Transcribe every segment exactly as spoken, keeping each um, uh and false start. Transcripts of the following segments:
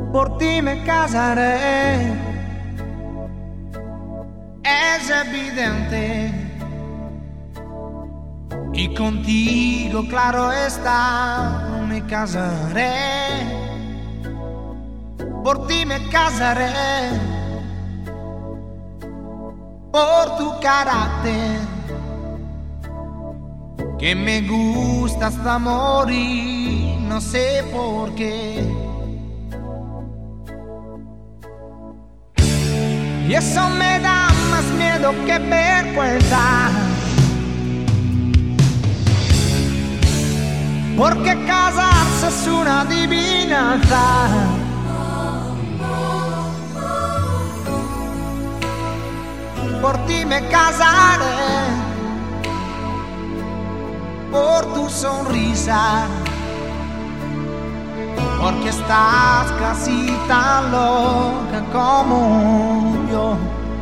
por ti me casaré. Es evidente, y contigo, claro está, me casaré. Por ti me casaré, por tu carácter, que me gusta hasta morir, no sé por qué. Y eso me da más miedo que vergüenza, porque casarse es una adivinanza. Por ti me casaré, por tu sonrisa, porque estás casi tan loca como yo.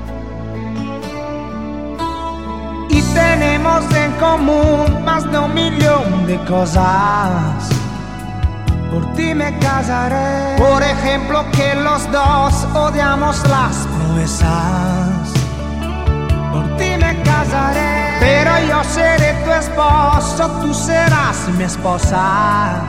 Y tenemos en común más de un millón de cosas. Por ti me casaré. Por ejemplo, que los dos odiamos las proezas. Por ti me casaré. Pero yo seré tu esposo, tú serás mi esposa.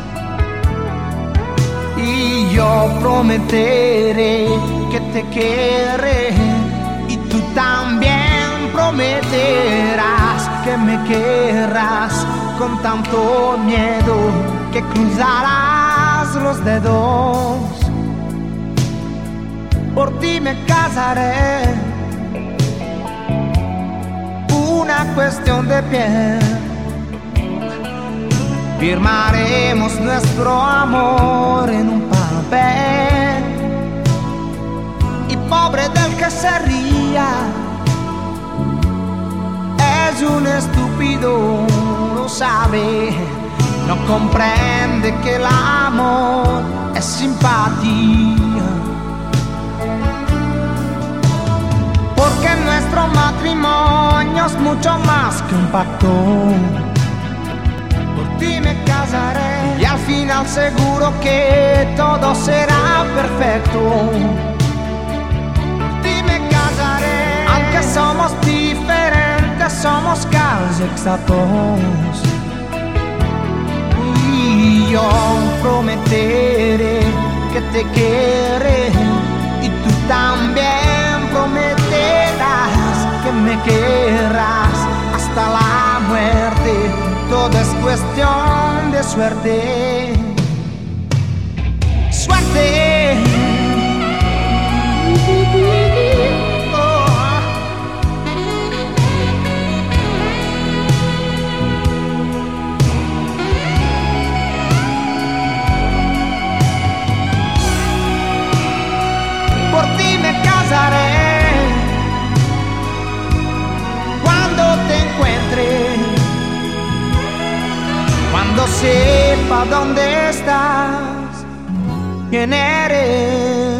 Y yo prometeré que te querré, y tú también prometerás que me querrás con tanto miedo que cruzarás los dedos. Por ti me casaré, una cuestión de piel. Firmaremos nuestro amor en un papel, y pobre del que se ría, es un estúpido, lo sabe, no comprende que el amor es simpatía. Porque nuestro matrimonio es mucho más que un pacto. Por ti me casaré, y al final seguro que todo será perfecto. Por ti me casaré, aunque somos diferentes, somos casi exactos. Y yo prometeré que te querré, y tú también prometerás que me querrás hasta la muerte. Todo es cuestión de suerte. Suerte. Oh. Por ti me casaré, cuando te encuentre, cuando sepa dónde estás, quién eres.